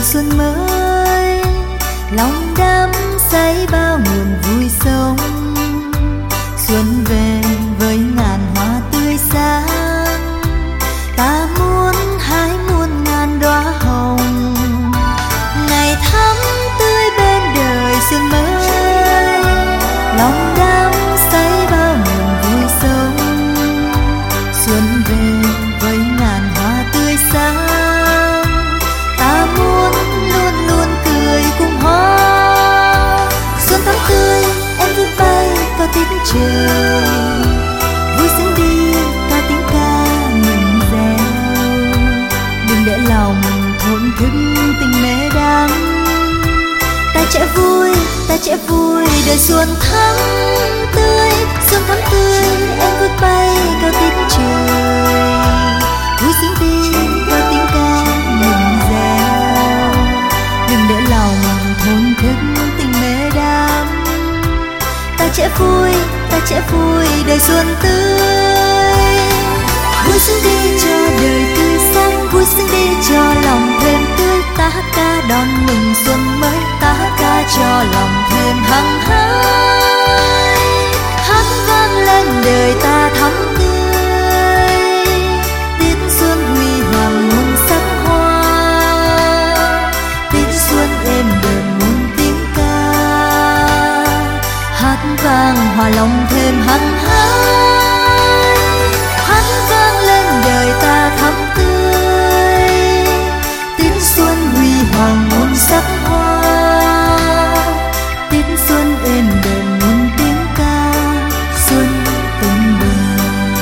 xuân mới, lòng đắm say bao nguồn vui sống. Xuân về với ngàn hoa tươi sáng, ta muốn hái muôn ngàn đóa hồng. Ngày thắm tươi bên đời xuân mới, lòng đắm say bao nguồn vui sống. Xuân về với ngàn hoa tươi sáng, ta muốn luôn luôn cười cùng hoa. Xuân thắm tươi em vui bay vào tiết trời, vui sướng đi ca tiếng ca mừng reo. Đừng để lòng thổn thức tình mê đắm, ta trẻ vui đời xuân thắm tươi. Xuân thắm tươi em vui bay cao tiết trời, vui sướng đi vào tiếng ca mừng reo. Đừng để lòng thổn thức tình mê đắm, ta trẻ vui đời xuân tươi. Vui sướng đi cho đời tươi sáng, vui sướng đi cho lòng thêm tươi. Ta hát ca đón mừng xuân mới, ta hát ca cho lòng thêm hăng hái. Hát vang lên đời ta thắm tươi, tiết xuân huy hoàng muôn sắc hoa. Tiết xuân êm đềm muôn tiếng ca, hát vang hòa lòng thêm hăng hái. Hát vang lên đời ta thắm tươi, tiết xuân huy hoàng muôn sắc hoa. Tiết xuân êm đềm muôn tiếng ca, xuân tưng bừng.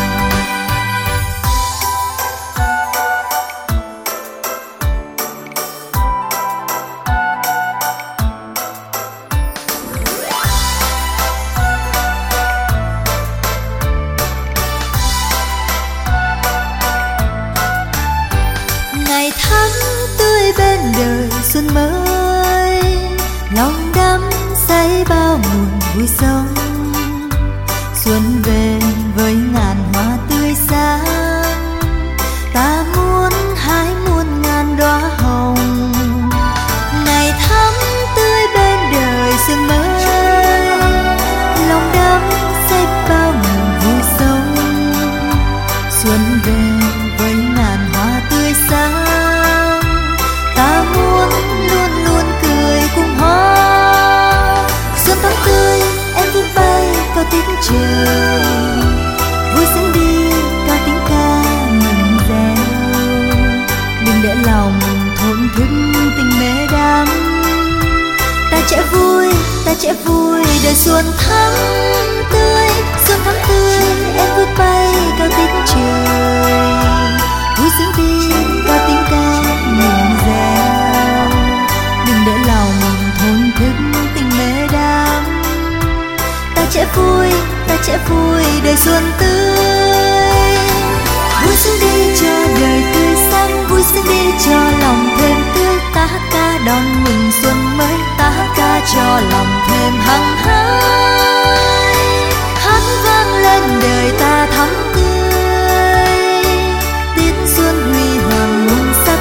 Ngày thắm tươi bên đời xuân mới, lòng đắm say bao nguồn vui sống. Xuân về với ngàn hoa tươi sáng, ta muốn hái muôn ngàn đóa hồng. Ngày thắm tươi bên đời xuân mới, lòng đắm say bao nguồn vui sống. Xuân về với ngàn hoa tươi sáng, ta muốn luôn luôn cười cùng hoa. Xuân thắm tươi em vui bay vào tiết trời, vui sướng đi ca tiếng ca mừng reo. Đừng để lòng thổn thức tình mê đắm, ta trẻ vui đời xuân thắm tươi. Xuân thắm tươi em vui bay cao tiết trời, vui sướng đi ca tiếng ca mừng reo. Đừng để lòng thổn thức tình mê đắm, ta trẻ vui đời xuân tươi. Vui sướng đi cho đời tươi sáng, vui sướng đi cho lòng thêm tươi. Ta hát ca đón mừng xuân mới, ta hát ca cho lòng thêm hăng hái. Hát vang lên đời ta thắm tươi, tiết xuân huy hoàng muôn sắc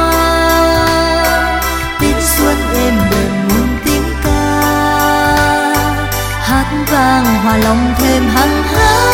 hoa. Tiết xuân êm đềm muôn tiếng ca, hát vang hòa lòng thêm hăng hái.